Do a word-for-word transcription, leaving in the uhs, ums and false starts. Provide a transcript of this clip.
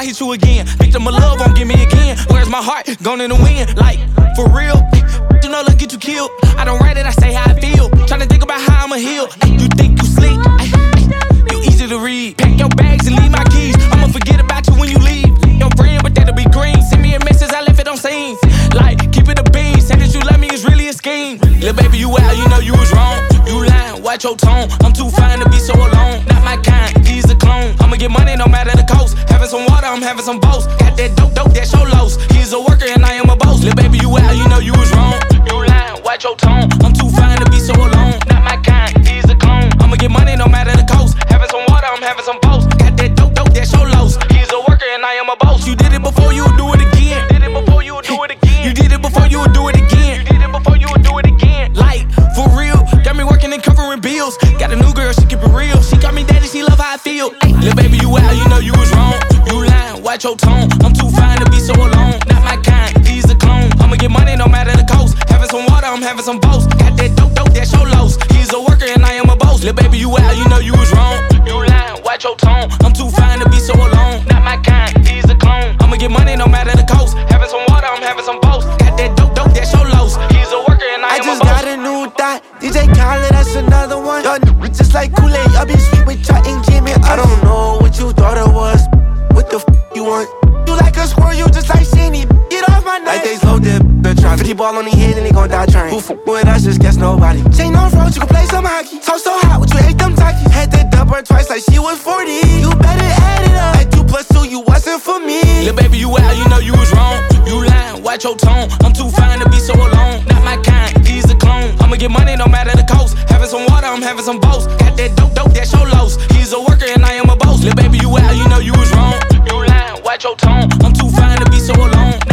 hit you again. Victim of love won't give me again. Where's my heart? Gone in the wind. Like, for real? You know, look, get you killed. I don't write it, I say how I feel. Tryna think about how I'ma heal. You think you sleep? You easy to read. Pack your bags and leave my keys. I'ma forget about you when you leave. Your friend, but that'll be green. Send me a message, I left it on scene. Like, keep it a bean. Say that you love me is really a scheme. Little baby, you out, you know you was wrong. You lying, watch your tone. I'm too fine to be so alone. Not my kind, he's a clone. I'ma get money no matter the cost. Having some water, I'm having some boast. Got that dope, dope, that show lows. He's a worker and I am a boss. Little baby, you out, you know you was wrong. You lying, watch your tone. I'm too fine to be so alone. Not my kind, he's a clone. I'ma get money no matter the cost. Having some water, I'm having some boast. Got that dope, dope, that show lows. He's a worker and I am a boss. You did it before, you would do it again. Did it before, you would do it again. You did it before, you would do it again. You did it before, you would do it again. Like, for real, got me working and covering bills. Got a new girl, she keep it real. She got me daddy, she love how I feel. Little baby, you out, you know you was wrong. You lying, watch your tone. I'm too fine to be so alone. Not my kind, he's a clone. I'ma get money no matter the cost. Having some water, I'm having some boast. Got that dope, dope, that show lows. He's a worker and I am a boss. Little baby, you out, you know you was wrong. You lying, watch your tone. I'm too fine to be so alone. Not my kind, he's a clone. I'ma get money no matter the cost. Having some water, I'm having some boast. Got that dope, dope, that show lows. He's a worker and I, I am a boss. I just got a new thought. D J Khaled, that's another one. Y'all n- just like Kool-Aid. Y'all be sweet with Chai and Jimmy. I don't know what you thought it was. What the f you want? You like a squirrel, you just like Shinny. Get off my neck. Like they slow dip, they're trying. fifty ball on the head and they gon' die trying. Who f with us, just guess nobody. Chain on road, you can play some hockey. Talk so hot, what you ate them Takis. Had to dump her twice like she was forty. You better add it up. Like two plus two, you wasn't for me. Little baby, you out, you know you was wrong. You lying, watch your tone. I'm too fine to be so alone. Not my kind, he's a clone. I'ma get money no matter the cost. Having some water, I'm having some boast. Got that dope, dope, that show lows. He's a worker and I am a boss. Little baby, you out, you know you was wrong. You lying, watch your tone. I'm too fine to be so alone.